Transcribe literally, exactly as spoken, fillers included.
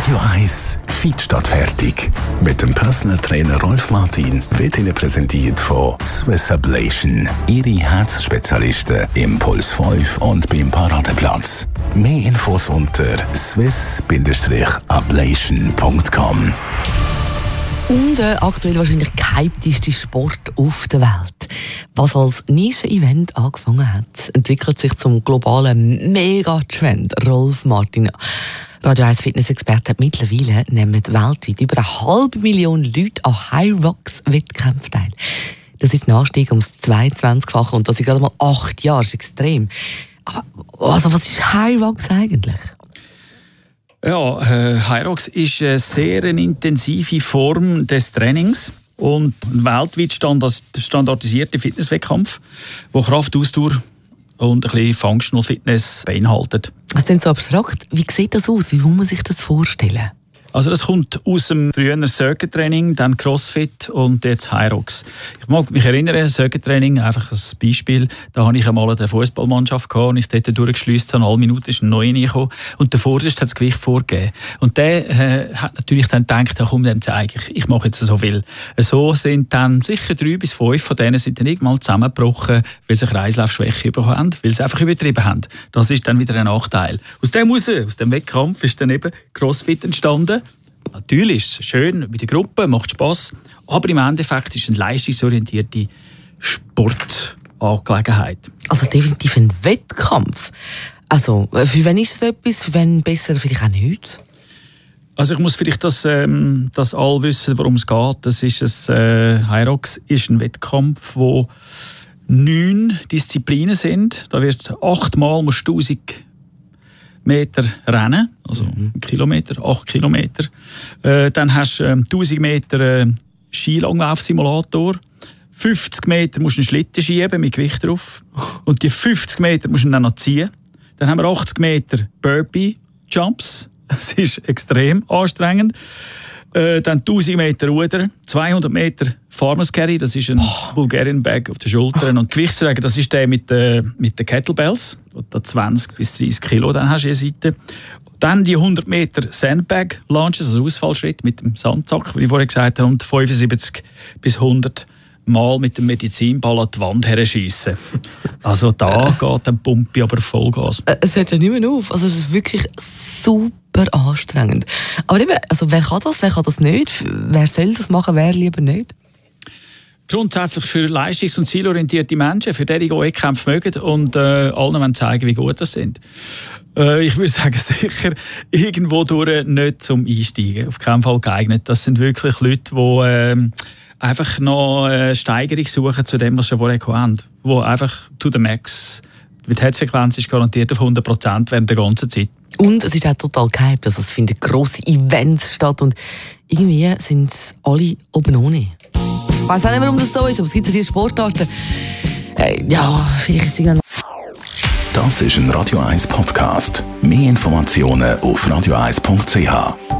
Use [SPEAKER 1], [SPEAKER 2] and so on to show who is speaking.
[SPEAKER 1] Radio eins Fit statt fertig. Mit dem Personal Trainer Rolf Martin wird Ihnen präsentiert von Swiss Ablation. Ihre Herzspezialisten im Puls fünf und beim Paradeplatz. Mehr Infos unter swiss ablation punkt com.
[SPEAKER 2] Und der aktuell wahrscheinlich gehypteste Sport auf der Welt. Was als Nischen-Event angefangen hat, entwickelt sich zum globalen Megatrend. Rolf Martin, Radio eins Fitness-Experte, mittlerweile nehmen weltweit über eine halbe Million Leute an High-Rocks-Wettkämpfen teil. Das ist ein Anstieg ums zweiundzwanzigfache und das in gerade mal acht Jahren. Das ist extrem. Aber also, was ist High-Rocks eigentlich?
[SPEAKER 3] Ja, äh, High-Rocks ist eine sehr intensive Form des Trainings und ein weltweit standardisierter Fitnesswettkampf, der Kraft, Ausdauer und ein bisschen Functional Fitness beinhaltet.
[SPEAKER 2] Das ist denn so abstrakt. Wie sieht das aus? Wie muss man sich das vorstellen?
[SPEAKER 3] Also das kommt aus dem früheren Circuit-Training, dann Crossfit und jetzt High-Rocks. Ich mag mich erinnern, Circuit-Training, einfach als Beispiel, da hatte ich einmal eine Fußballmannschaft und ich dort durchgeschliesst habe, alle Minuten ist ein neuer reingekommen und der Vorderste hat das Gewicht vorgegeben. Und der äh, hat natürlich dann gedacht, ja, komm, dem zeige ich, ich mache jetzt so viel. So sind dann sicher drei bis fünf von denen sind dann irgendwann zusammengebrochen, weil sie Kreislaufschwäche bekommen haben, weil sie einfach übertrieben haben. Das ist dann wieder ein Nachteil. Aus dem raus, aus dem Wettkampf ist dann eben Crossfit entstanden. Natürlich ist es schön mit der Gruppe, macht Spass, aber im Endeffekt ist es eine leistungsorientierte Sportangelegenheit.
[SPEAKER 2] Also definitiv ein Wettkampf. Also für wen ist es etwas, für wen besser vielleicht auch nicht?
[SPEAKER 3] Also ich muss vielleicht das, ähm, das all wissen, worum es geht. Das ist ein, äh, High-Rocks ist ein Wettkampf, wo neun Disziplinen sind. Da wirst du achtmal musst du tausend Meter rennen, also mhm. Kilometer, acht Kilometer. Äh, dann hast du ähm, tausend Meter äh, Skilanglauf-Simulator. fünfzig Meter musst du einen Schlitten schieben mit Gewicht drauf. Und die fünfzig Meter musst du dann noch ziehen. Dann haben wir achtzig Meter Burpee-Jumps. Das ist extrem anstrengend. Äh, dann tausend Meter Rudern, zweihundert Meter Farmers Carry, das ist ein oh. Bulgarian Bag auf den Schultern. Und Gewichtswagen, das ist der mit, äh, mit den Kettlebells, wo du zwanzig bis dreißig Kilo dann hast du jede Seite. Dann die hundert Meter Sandbag Launches, also Ausfallschritt mit dem Sandsack, wie ich vorher gesagt habe, und fünfundsiebzig bis hundert Mal mit dem Medizinball an die Wand herschiessen. Also da geht ein Pumpi aber Vollgas.
[SPEAKER 2] Es hört ja nicht mehr auf. Also es ist wirklich super anstrengend. Aber eben, also wer kann das, wer kann das nicht? Wer soll das machen, wer lieber nicht?
[SPEAKER 3] Grundsätzlich für leistungs- und zielorientierte Menschen, für die, die Wettkämpfe mögen und äh, allen wollen zeigen, wie gut das sind. Äh, ich würde sagen, sicher irgendwo durch nicht zum Einsteigen. Auf keinen Fall geeignet. Das sind wirklich Leute, die äh, einfach noch eine Steigerung suchen zu dem, was sie schon vorher haben. Wo einfach to the max. Die Herzfrequenz ist garantiert auf hundert Prozent während der ganzen Zeit. Und
[SPEAKER 2] es ist auch total gehypt. Also es finden grosse Events statt und irgendwie sind alle oben ohne. Ich weiss auch nicht, warum das so ist, aber es gibt so diese Sportarten. Äh, ja, vielleicht ist es ganz...
[SPEAKER 1] Das ist ein Radio eins Podcast. Mehr Informationen auf radio eins punkt c h.